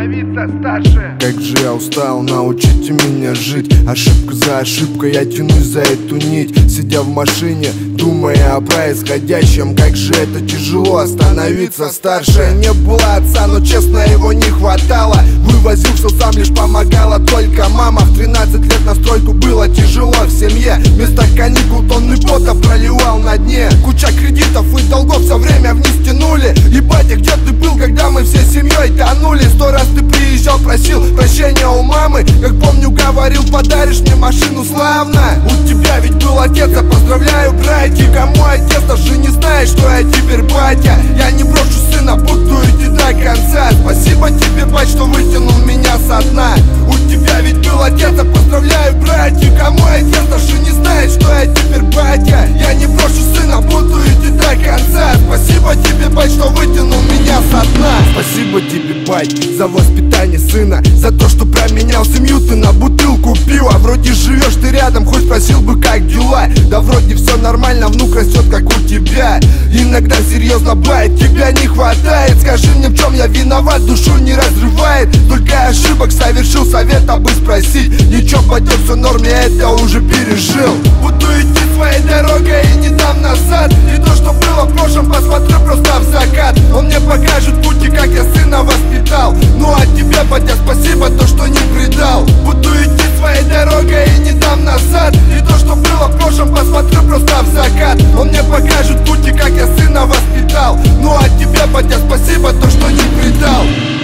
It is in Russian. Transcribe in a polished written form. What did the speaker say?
становиться старше. Как же я устал, научите меня жить. Ошибка за ошибкой, я тянусь за эту нить. Сидя в машине, думая о происходящем. Как же это тяжело становиться старше. Не было отца, но честно его не хватало. Вывозил все сам, лишь помогала только мама. В 13 лет на стройку было тяжело в семье. Вместо каникул тонны пота проливал на дне. Куча кредитов и долгов все время вниз тянули. И батя, где ты был, когда мы все семьей тонули? 100 раз ты приезжал, просил прощения у мамы. Как помню, говорил, подаришь мне машину славно. У тебя ведь был отец, я поздравляю, братья. Кому отец, даже не знает, что я теперь батя. Я не брошу сына, буду идти до конца. Спасибо тебе, бать, что вытянул меня со дна. У тебя ведь был отец, я поздравляю, братья. Кому отец, даже не знает, что я теперь батя. Я не брошу сына, буду идти до конца. Спасибо тебе, бать, что вытянул меня со дна. Спасибо тебе, бать, за воспитание сына. За то, что променял семью ты на бутылку пива. Вроде живешь ты рядом, хоть спросил бы, как дела. Да вроде все нормально, внук растет, как у тебя. Иногда серьезно, бать, тебя не хватает. Скажи мне, в чем я виноват, душу не разрывает. Только ошибок совершил, совета бы спросить. Ничего, пойдет, все норм, я это уже пережил. Буду идти своей дорогой и не дам назад. И то, что было в прошлом, посмотрю просто в закат. Он мне покажет пути, как я сына воспитал. Ну а тебе, батя, спасибо, то, что не предал. Буду идти своей дорогой и не дам назад. И то, что было в прошлом, посмотрю просто в закат. Он мне покажет пути, как я сына воспитал. Ну а тебе, батя, спасибо, то, что не предал.